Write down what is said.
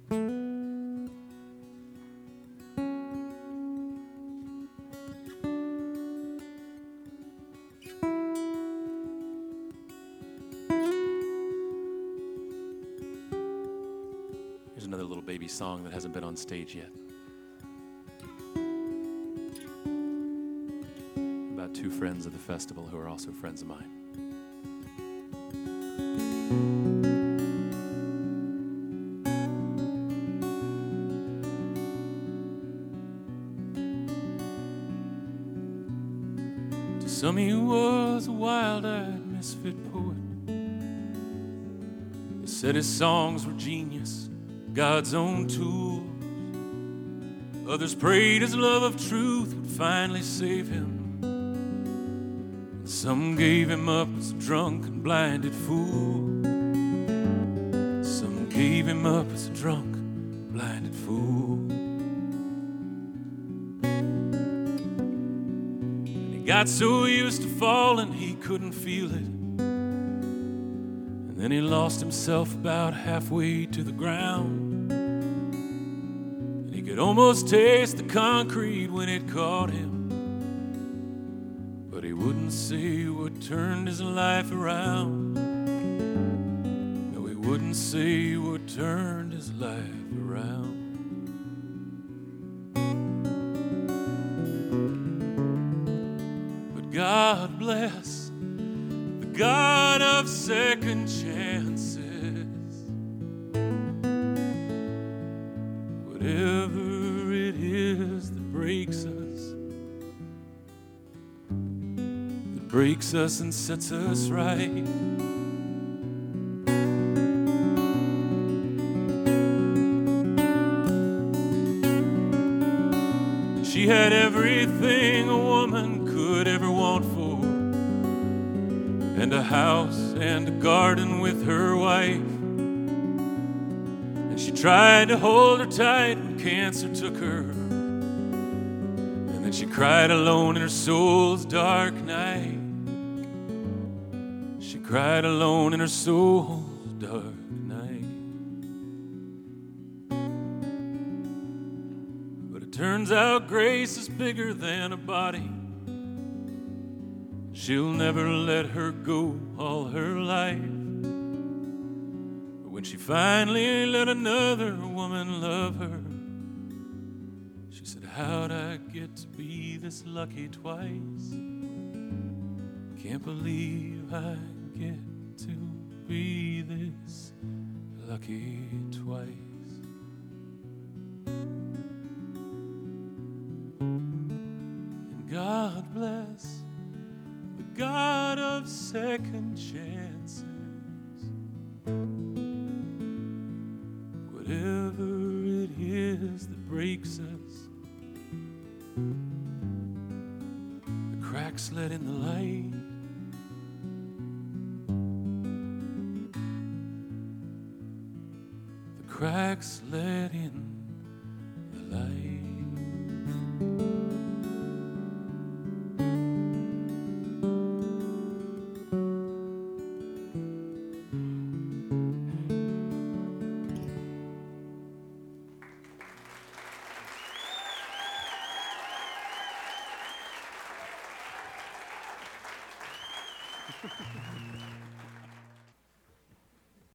Here's another little baby song that hasn't been on stage yet. About two friends of the festival who are also friends of mine. To some he was a wild-eyed misfit poet. They said his songs were genius, God's own tool. Others prayed his love of truth would finally save him. And some gave him up as a drunk and blinded fool. Some gave him up as a drunk, blinded fool. And he got so used to falling he couldn't feel it. And then he lost himself about halfway to the ground. And he could almost taste the concrete when it caught him. But he wouldn't say what turned his life around. No, he wouldn't say what turned his life around. But God bless the God of second chances. Whatever it is that breaks us and sets us right. She had everything a woman could ever want for, and a house and a garden with her wife. And she tried to hold her tight when cancer took her. And then she cried alone in her soul's dark night. She cried alone in her soul's dark night. But it turns out grace is bigger than a body. She'll never let her go all her life. But when she finally let another woman love her, she said, how'd I get to be this lucky twice? Can't believe I get to be this lucky twice. And God bless the God of second chances. Whatever it is that breaks us, the cracks let in the light. The cracks let in